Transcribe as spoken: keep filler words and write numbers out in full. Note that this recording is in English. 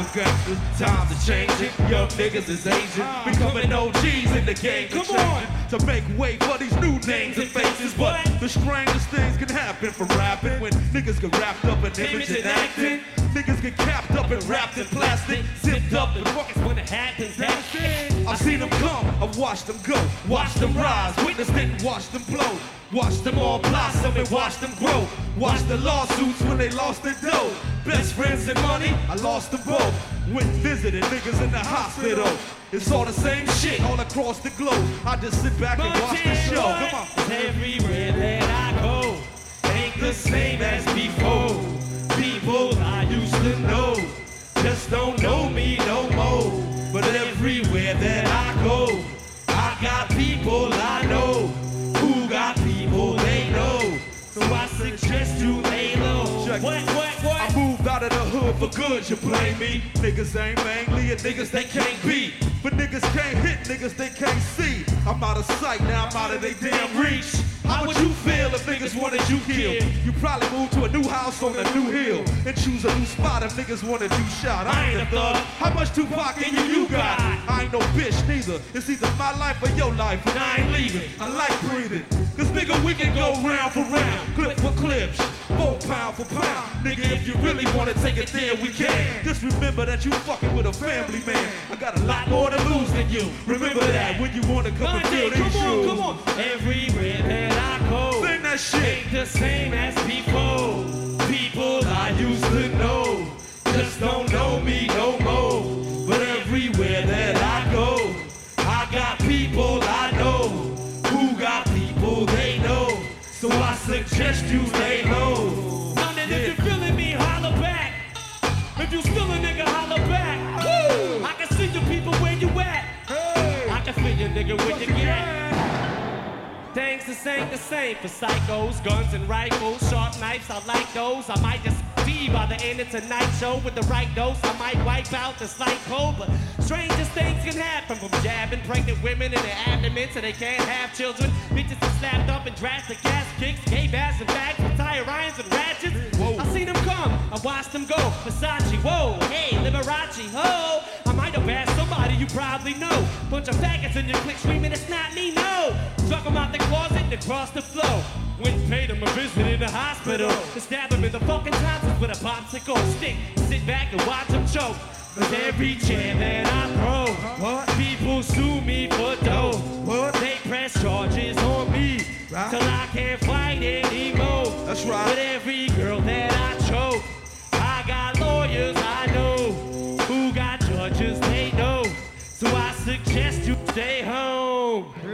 for gangsters. Times are changing, young niggas is aging, becoming O Gs in the game. Come on, to make way for these new names and faces. But the strangest things can happen from rapping when niggas get wrapped up in image and acting. Niggas get capped up and wrapped in plastic, zipped up in buckets when it happens. That's it. I've seen them come, I've watched them go, watched them rise, witnessed it and watched them blow. Watch them all blossom and watch them grow. Watch the lawsuits when they lost their dough. Best friends and money, I lost them both. Went visiting niggas in the hospital. It's all the same shit all across the globe. I just sit back and watch the show. Come on. Everywhere that I go ain't the same as before. People I used to know just don't know me no more. But everywhere that I go, I got people I know who got people they know. So I suggest you lay low. Check What, what, what? I moved out of the hood for good, you blame me. Niggas ain't manly and niggas they can't be. But niggas can't hit, niggas they can't see. I'm out of sight, now I'm out of their damn reach. How would you feel if niggas wanted you killed? You probably move to a new house on a new hill and choose a new spot if niggas wanted you shot. I ain't a thug. How much Tupac in you you got? I ain't no bitch neither. It's either my life or your life, and I ain't leaving. I like breathing. Cause nigga, we can go round for round, clip for clips, four pound for pound. Nigga, if you really wanna take it there, we can. Just remember that you fucking with a family man. I got a lot more to lose than you. Remember that when you wanna come and feel these Come on, shoes. come on. Everywhere that I go Sing that shit. ain't the same as before. People I used to know just don't know me no more. But everywhere that I go, I got people I know who got people they know. So I suggest you lay low. Now then, if you're feeling me, holler back. If you still a nigga, holler back. Woo! I can see you people where you at. I can feel you, nigga, where you get. Things this ain't the same for psychos, guns and rifles, sharp knives, I like those. I might just be by the end of tonight's show with the right dose. I might wipe out the slight cold, but strangest things can happen from jabbing pregnant women in their abdomen so they can't have children. Bitches are slapped up in drastic gas kicks, gay bass and bags with tire irons and ratchets. Whoa. I seen them come, I watched them go. Versace, whoa, hey, Liberace, ho. I might have asked somebody you probably know. Bunch of faggots in your clique screaming, it's not me, no. Struck them out the closet and across the floor. Went and paid him a visit in the hospital. To stab him in the fucking tonsils with a popsicle stick. Sit back and watch him choke. With every chair that I throw, What? people sue me for dough. What? They press charges on me Right. till I can't fight anymore. That's right. With every girl that I choke, I got lawyers I know who got judges they know. So I suggest you stay home.